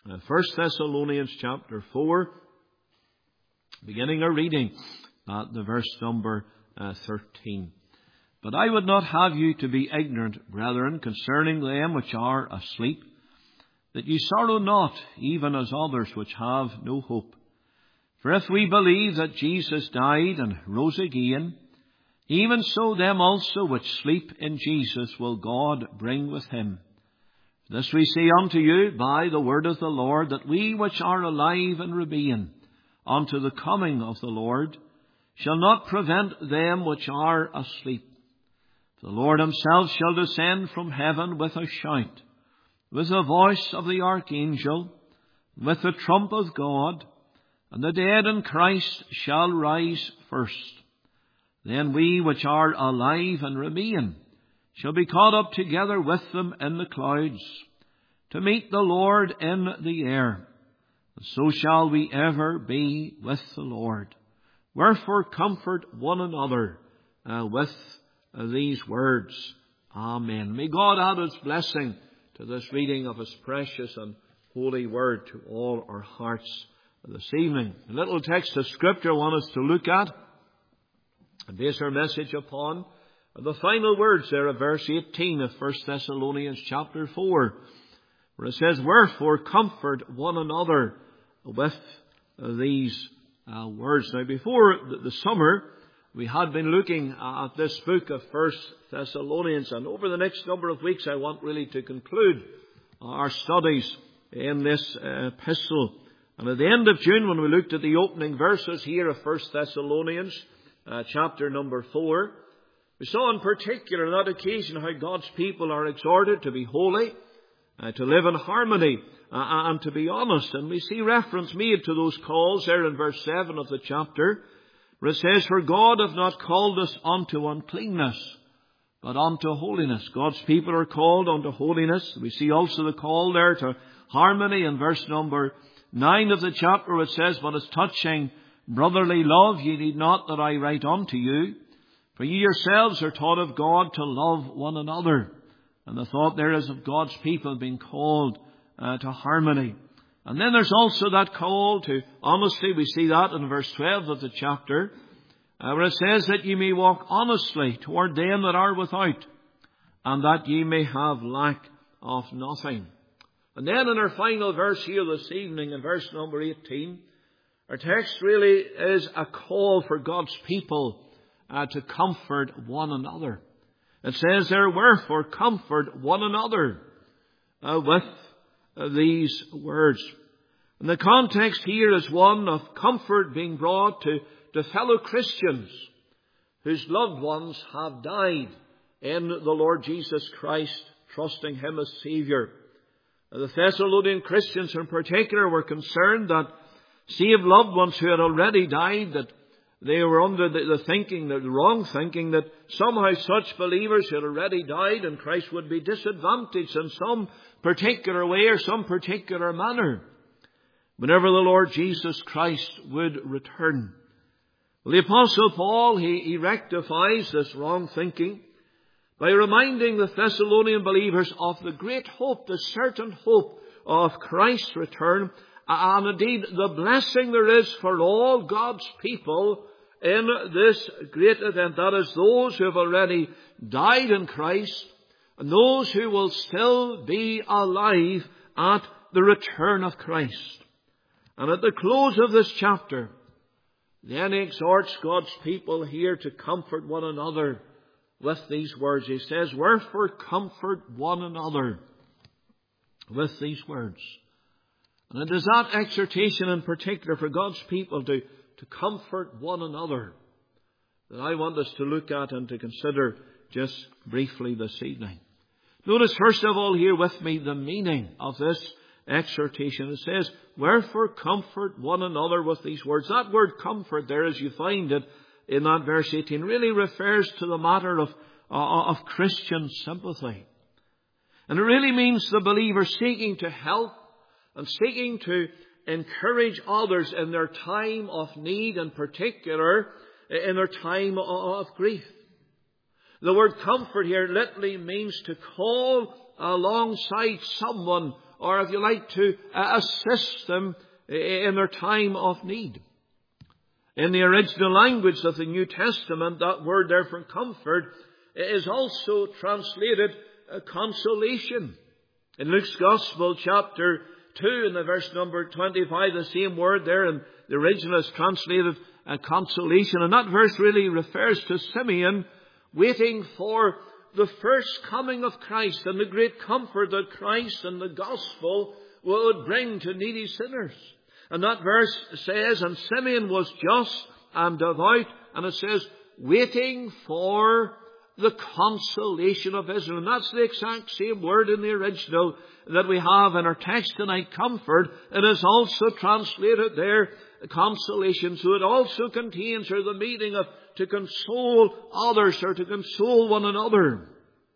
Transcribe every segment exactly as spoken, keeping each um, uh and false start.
Uh, First Thessalonians chapter four, beginning our reading at the verse number uh, thirteen. But I would not have you to be ignorant, brethren, concerning them which are asleep, that ye sorrow not, even as others which have no hope. For if we believe that Jesus died and rose again, even so them also which sleep in Jesus will God bring with him. This we say unto you by the word of the Lord, that we which are alive and remain unto the coming of the Lord shall not prevent them which are asleep. The Lord himself shall descend from heaven with a shout, with the voice of the archangel, with the trump of God, and the dead in Christ shall rise first. Then we which are alive and remain shall be caught up together with them in the clouds, to meet the Lord in the air. And so shall we ever be with the Lord. Wherefore comfort one another uh, with uh, these words. Amen. May God add his blessing to this reading of his precious and holy word to all our hearts this evening. A little text of Scripture I want us to look at and base our message upon the final words there of verse eighteen of First Thessalonians chapter four, where it says, Wherefore comfort one another with these uh, words. Now, before the, the summer, we had been looking at this book of First Thessalonians, and over the next number of weeks I want really to conclude our studies in this uh, epistle. And at the end of June, when we looked at the opening verses here of First Thessalonians uh, chapter number four, we saw in particular on that occasion how God's people are exhorted to be holy, uh, to live in harmony, uh, and to be honest. And we see reference made to those calls there in verse seven of the chapter, where it says, For God hath not called us unto uncleanness, but unto holiness. God's people are called unto holiness. We see also the call there to harmony in verse number nine of the chapter, where it says, But as touching brotherly love, ye need not that I write unto you, for ye yourselves are taught of God to love one another. And the thought there is of God's people being called uh, to harmony. And then there's also that call to honesty. We see that in verse twelve of the chapter, uh, where it says that ye may walk honestly toward them that are without, and that ye may have lack of nothing. And then in our final verse here this evening, in verse number eighteen, our text really is a call for God's people uh, to comfort one another. It says there, Wherefore comfort one another uh, with uh, these words. And the context here is one of comfort being brought to, to fellow Christians whose loved ones have died in the Lord Jesus Christ, trusting him as Saviour. The Thessalonian Christians in particular were concerned that saved loved ones who had already died, that they were under the, the thinking, the wrong thinking, that somehow such believers who had already died in Christ would be disadvantaged in some particular way or some particular manner whenever the Lord Jesus Christ would return. Well, the Apostle Paul, he, he rectifies this wrong thinking by reminding the Thessalonian believers of the great hope, the certain hope of Christ's return, and indeed the blessing there is for all God's people in this great event. That is, those who have already died in Christ and those who will still be alive at the return of Christ. And at the close of this chapter, then he exhorts God's people here to comfort one another with these words. He says, Wherefore comfort one another with these words. And it is that exhortation in particular for God's people to, to comfort one another that I want us to look at and to consider just briefly this evening. Notice first of all here with me the meaning of this exhortation. It says, Wherefore comfort one another with these words. That word comfort there, as you find it in that verse eighteen, really refers to the matter of, uh, of Christian sympathy. And it really means the believer seeking to help and seeking to encourage others in their time of need, in particular in their time of grief. The word comfort here literally means to call alongside someone or if you like, to uh, assist them in their time of need. In the original language of the New Testament, that word there for comfort is also translated uh, consolation. In Luke's Gospel, chapter two, in the verse number twenty-five, the same word there in the original is translated uh, consolation. And that verse really refers to Simeon waiting for the first coming of Christ and the great comfort that Christ and the gospel would bring to needy sinners. And that verse says, and Simeon was just and devout, and it says, waiting for the consolation of Israel. And that's the exact same word in the original that we have in our text tonight, comfort. It is also translated there, consolation. So it also contains or the meaning of to console others or to console one another.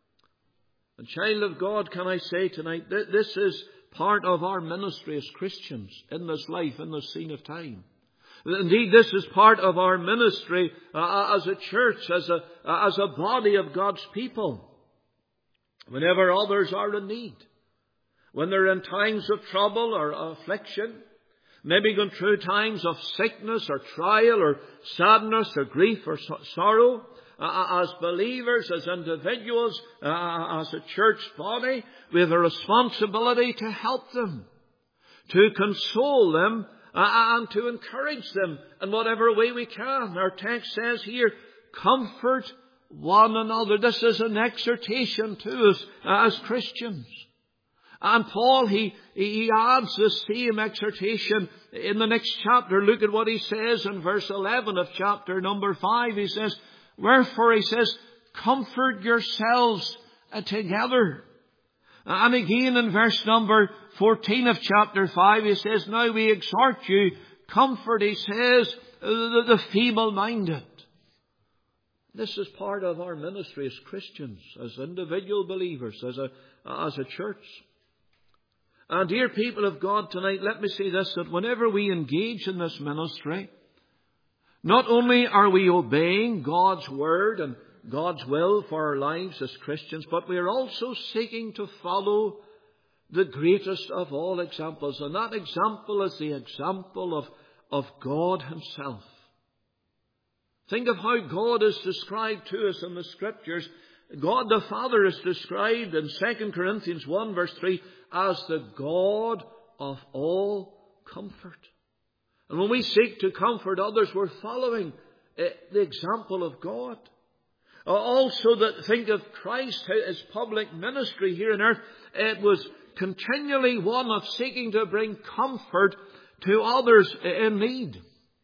And child of God, can I say tonight that this is part of our ministry as Christians in this life, in this scene of time. Indeed, this is part of our ministry uh, as a church, as a, uh, as a body of God's people. Whenever others are in need, when they're in times of trouble or affliction, maybe going through times of sickness or trial or sadness or grief or so- sorrow, uh, as believers, as individuals, uh, as a church body, we have a responsibility to help them, to console them, uh, and to encourage them in whatever way we can. Our text says here, comfort one another. This is an exhortation to us uh, as Christians. And Paul, he, he adds the same exhortation in the next chapter. Look at what he says in verse eleven of chapter number five. He says, wherefore, he says, comfort yourselves uh, together. And again in verse number fourteen of chapter five, he says, now we exhort you, comfort, he says, the, the feeble-minded. This is part of our ministry as Christians, as individual believers, as a, as a church. And dear people of God, tonight, let me say this, that whenever we engage in this ministry, not only are we obeying God's word and God's will for our lives as Christians, but we are also seeking to follow the greatest of all examples. And that example is the example of, of God Himself. Think of how God is described to us in the Scriptures. God the Father is described in Second Corinthians one verse three as the God of all comfort. And when we seek to comfort others, we're following uh, the example of God. Uh, also, that think of Christ, His public ministry here on earth. It was continually one of seeking to bring comfort to others in need.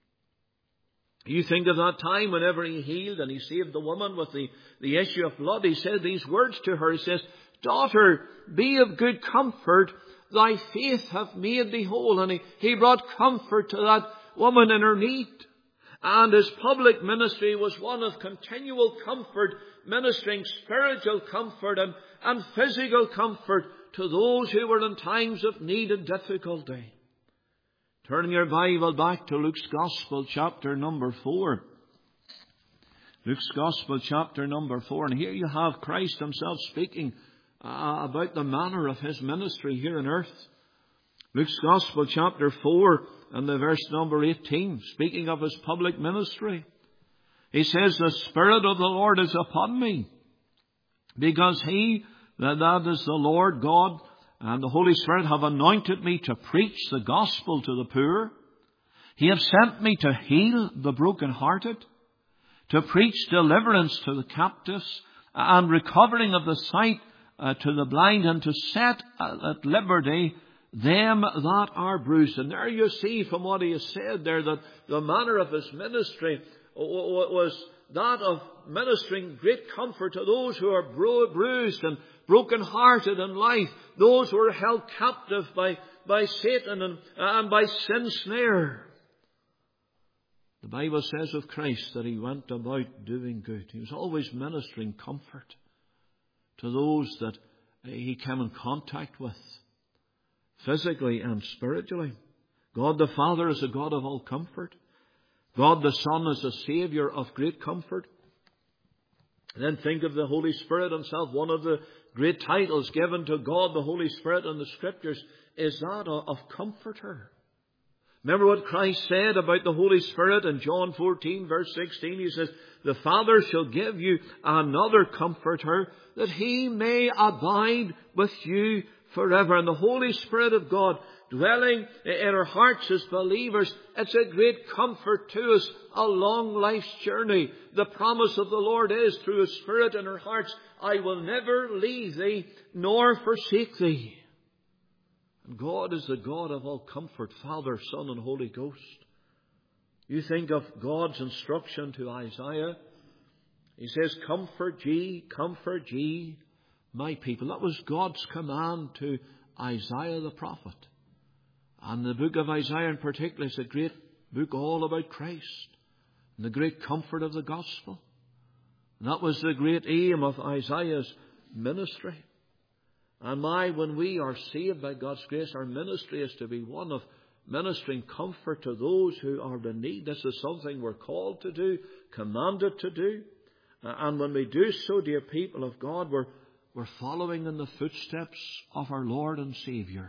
You think of that time whenever He healed and He saved the woman with the, the issue of blood. He said these words to her. He says, daughter, be of good comfort. Thy faith hath made thee whole. And he, he brought comfort to that woman in her need. And His public ministry was one of continual comfort, ministering spiritual comfort and, and physical comfort to those who were in times of need and difficulty. Turn your Bible back to Luke's Gospel, chapter number four. Luke's Gospel, chapter number four. And here you have Christ Himself speaking uh, about the manner of His ministry here on earth. Luke's Gospel, chapter four, and the verse number eighteen, speaking of His public ministry. He says, the Spirit of the Lord is upon me, because He, that, that is the Lord God, and the Holy Spirit have anointed me to preach the gospel to the poor. He hath sent me to heal the brokenhearted, to preach deliverance to the captives, and recovering of the sight uh, to the blind, and to set at liberty them that are bruised. And there you see from what He has said there that the manner of His ministry was that of ministering great comfort to those who are bru- bruised and broken-hearted in life, those who are held captive by, by Satan and, and by sin's snare. The Bible says of Christ that He went about doing good. He was always ministering comfort to those that He came in contact with, physically and spiritually. God the Father is a God of all comfort. God the Son is a Saviour of great comfort. Then think of the Holy Spirit Himself, one of the great titles given to God, the Holy Spirit, in the Scriptures is that of Comforter. Remember what Christ said about the Holy Spirit in John fourteen, verse sixteen. He says, the Father shall give you another Comforter, that He may abide with you forever. And the Holy Spirit of God dwelling in our hearts as believers, it's a great comfort to us along life's journey. The promise of the Lord is, through His Spirit in our hearts, I will never leave thee nor forsake thee. And God is the God of all comfort, Father, Son, and Holy Ghost. You think of God's instruction to Isaiah. He says, comfort ye, comfort ye, my people. That was God's command to Isaiah the prophet. And the book of Isaiah in particular is a great book all about Christ and the great comfort of the gospel. And that was the great aim of Isaiah's ministry. And my, when we are saved by God's grace, our ministry is to be one of ministering comfort to those who are in need. This is something we're called to do, commanded to do. And when we do so, dear people of God, we're, we're following in the footsteps of our Lord and Saviour,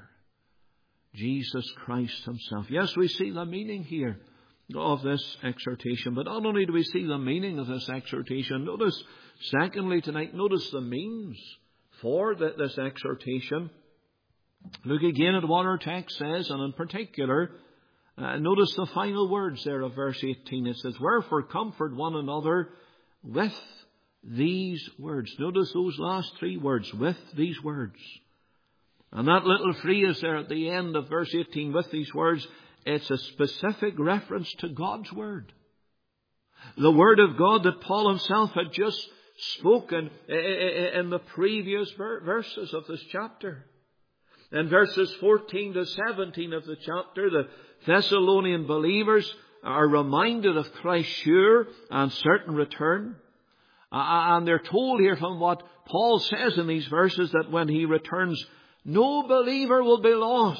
Jesus Christ Himself. Yes, we see the meaning here of this exhortation. But not only do we see the meaning of this exhortation, notice, secondly tonight, notice the means for the, this exhortation. Look again at what our text says, and in particular, uh, notice the final words there of verse eighteen. It says, wherefore comfort one another with these words. Notice those last three words, with these words. And that little phrase there at the end of verse eighteen, with these words, it's a specific reference to God's Word. The Word of God that Paul himself had just spoken in the previous verses of this chapter. In verses fourteen to seventeen of the chapter, the Thessalonian believers are reminded of Christ's sure and certain return. And they're told here from what Paul says in these verses that when He returns, no believer will be lost.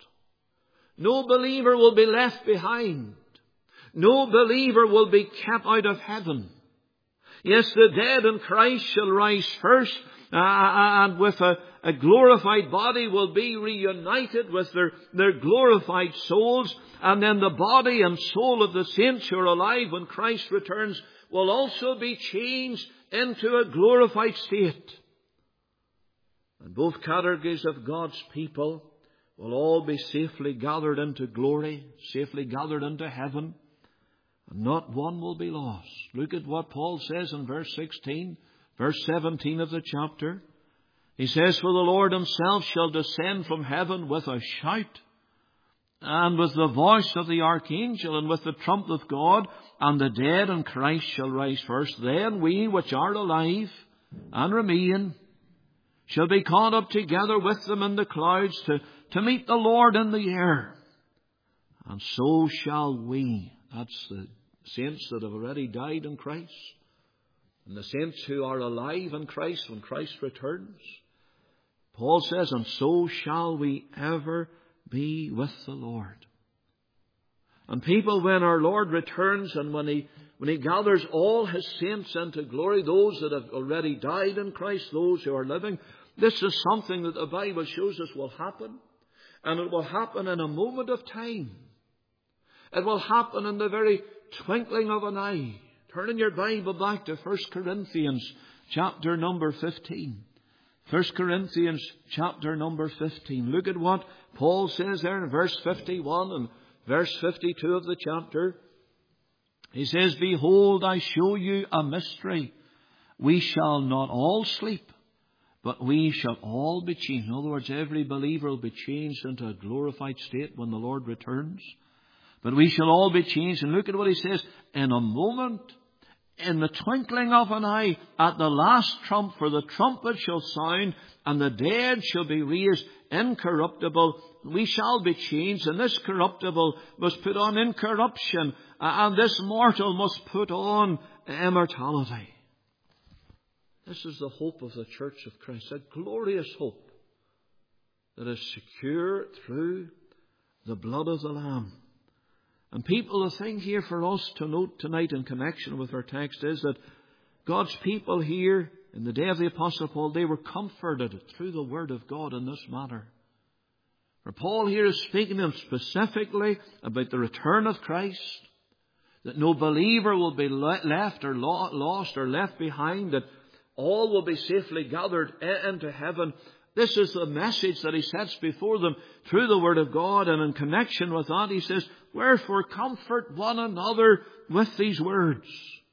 No believer will be left behind. No believer will be kept out of heaven. Yes, the dead in Christ shall rise first, uh, and with a, a glorified body will be reunited with their, their glorified souls. And then the body and soul of the saints who are alive when Christ returns will also be changed into a glorified state. And both categories of God's people will all be safely gathered into glory, safely gathered into heaven. And not one will be lost. Look at what Paul says in verse sixteen, verse seventeen of the chapter. He says, for the Lord Himself shall descend from heaven with a shout, and with the voice of the archangel, and with the trump of God, and the dead in Christ shall rise first. Then we which are alive and remain shall be caught up together with them in the clouds to, to meet the Lord in the air. And so shall we. That's the saints that have already died in Christ. And the saints who are alive in Christ when Christ returns. Paul says, and so shall we ever be with the Lord. And people, when our Lord returns and when He, when He gathers all His saints into glory, those that have already died in Christ, those who are living, this is something that the Bible shows us will happen. And it will happen in a moment of time. It will happen in the very twinkling of an eye. Turn in your Bible back to First Corinthians chapter number fifteen. First Corinthians chapter number fifteen. Look at what Paul says there in verse fifty-one and verse fifty-two of the chapter. He says, behold, I show you a mystery. We shall not all sleep, but we shall all be changed. In other words, every believer will be changed into a glorified state when the Lord returns. But we shall all be changed. And look at what he says. In a moment, in the twinkling of an eye, at the last trump, for the trumpet shall sound, and the dead shall be raised incorruptible. We shall be changed, and this corruptible must put on incorruption, and this mortal must put on immortality. This is the hope of the Church of Christ, a glorious hope that is secure through the blood of the Lamb. And people, the thing here for us to note tonight in connection with our text is that God's people here in the day of the Apostle Paul, they were comforted through the Word of God in this matter. For Paul here is speaking to them specifically about the return of Christ, that no believer will be left or lost or left behind, that all will be safely gathered into heaven. This is the message that he sets before them through the Word of God. And in connection with that, he says, wherefore comfort one another with these words.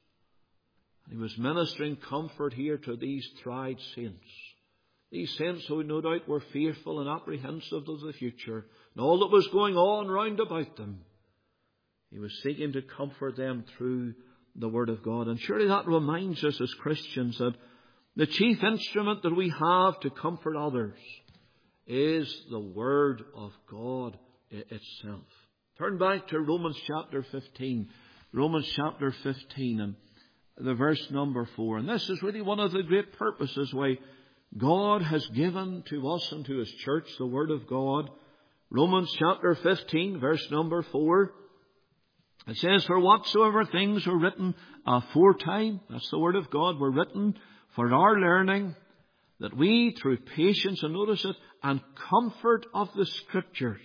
He was ministering comfort here to these tried saints. These saints who no doubt were fearful and apprehensive of the future and all that was going on round about them. He was seeking to comfort them through the Word of God. And surely that reminds us as Christians that the chief instrument that we have to comfort others is the Word of God itself. Turn back to Romans chapter fifteen. Romans chapter fifteen and the verse number four. And this is really one of the great purposes why God has given to us and to His church the Word of God. Romans chapter fifteen, verse number four. It says, for whatsoever things were written aforetime, that's the Word of God, were written for our learning, that we through patience, and notice it, and comfort of the Scriptures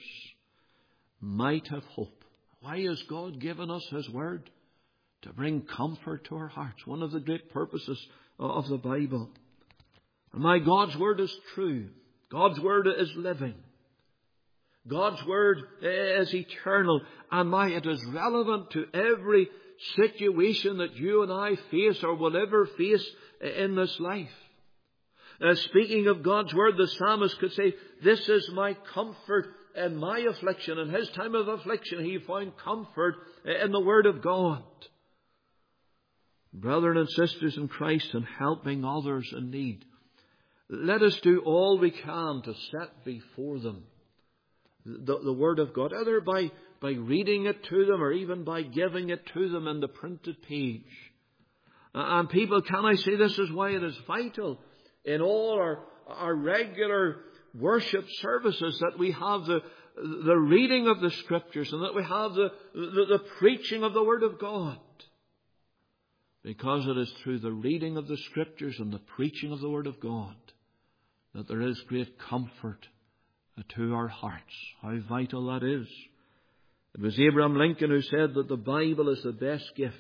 might have hope. Why has God given us His Word? To bring comfort to our hearts. One of the great purposes of the Bible. And my God's Word is true. God's Word is living. God's Word is eternal. And my, it is relevant to every situation that you and I face or will ever face in this life. Uh, speaking of God's Word, the psalmist could say, this is my comfort in my affliction. In his time of affliction, he found comfort in the Word of God. Brethren and sisters in Christ, and helping others in need, let us do all we can to set before them the, the Word of God, either by, by reading it to them or even by giving it to them in the printed page. And people, can I say, this is why it is vital in all our, our regular worship services that we have the, the reading of the Scriptures and that we have the, the, the preaching of the Word of God. Because it is through the reading of the Scriptures and the preaching of the Word of God that there is great comfort to our hearts. How vital that is. It was Abraham Lincoln who said that the Bible is the best gift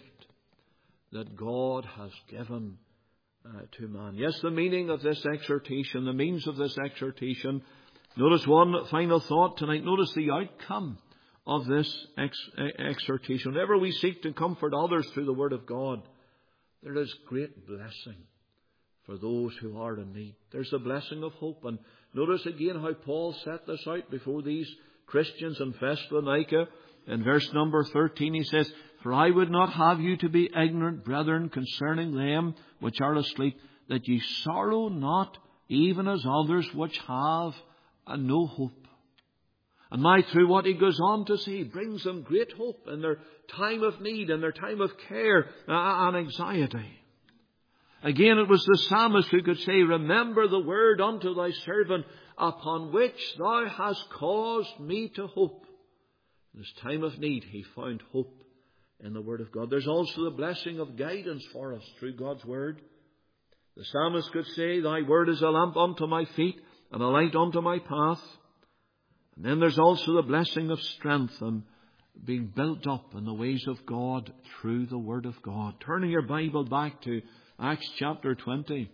that God has given uh, to man. Yes, the meaning of this exhortation, the means of this exhortation. Notice one final thought tonight. Notice the outcome of this ex- exhortation. Whenever we seek to comfort others through the Word of God, there is great blessing for those who are in need. There's the blessing of hope. And notice again how Paul set this out before these Christians in Thessalonica. In verse number thirteen he says, for I would not have you to be ignorant, brethren, concerning them which are asleep, that ye sorrow not, even as others which have no hope. And my, through what he goes on to say, brings them great hope in their time of need, in their time of care and anxiety. Again, it was the psalmist who could say, remember the word unto thy servant, upon which thou hast caused me to hope. In his time of need, he found hope in the Word of God. There's also the blessing of guidance for us through God's Word. The psalmist could say, thy word is a lamp unto my feet and a light unto my path. And then there's also the blessing of strength and being built up in the ways of God through the Word of God. Turning your Bible back to Acts chapter twenty.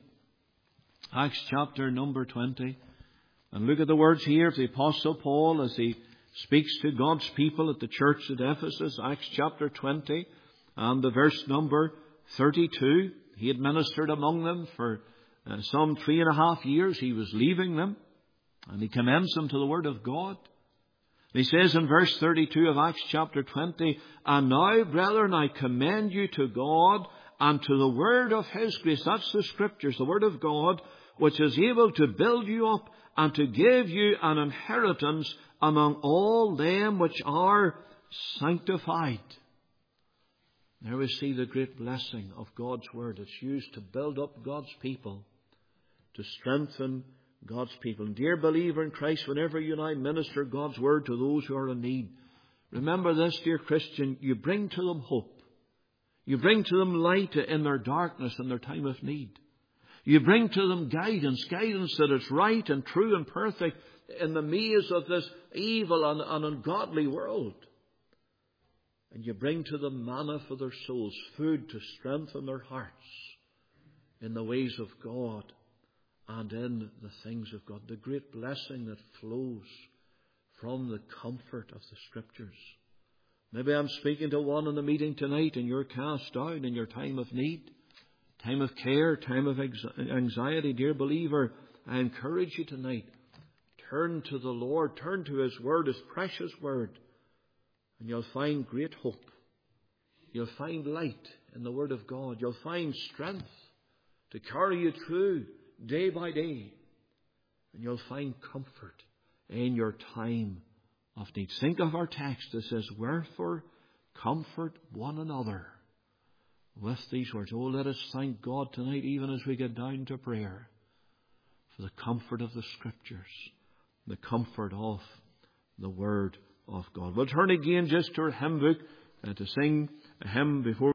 Acts chapter number twenty. And look at the words here of the Apostle Paul as he speaks to God's people at the church at Ephesus. Acts chapter twenty and the verse number thirty-two. He had ministered among them for uh, some three and a half years. He was leaving them. And he commends them to the Word of God. He says in verse thirty-two of Acts chapter twenty, and now, brethren, I commend you to God and to the Word of His grace. That's the Scriptures, the Word of God, which is able to build you up and to give you an inheritance among all them which are sanctified. There we see the great blessing of God's Word. It's used to build up God's people, to strengthen God's people. And dear believer in Christ, whenever you and I minister God's Word to those who are in need, remember this, dear Christian, you bring to them hope. You bring to them light in their darkness, in their time of need. You bring to them guidance, guidance that is right and true and perfect in the maze of this evil and, and ungodly world. And you bring to them manna for their souls, food to strengthen their hearts in the ways of God and in the things of God. The great blessing that flows from the comfort of the Scriptures. Maybe I'm speaking to one in the meeting tonight and you're cast down in your time of need, time of care, time of anxiety. Dear believer, I encourage you tonight. Turn to the Lord. Turn to His Word, His precious Word. And you'll find great hope. You'll find light in the Word of God. You'll find strength to carry you through day by day. And you'll find comfort in your time of need. Think of our text that says, wherefore comfort one another with these words. Oh, let us thank God tonight, even as we get down to prayer, for the comfort of the Scriptures, the comfort of the Word of God. We'll turn again just to our hymn book and to sing a hymn before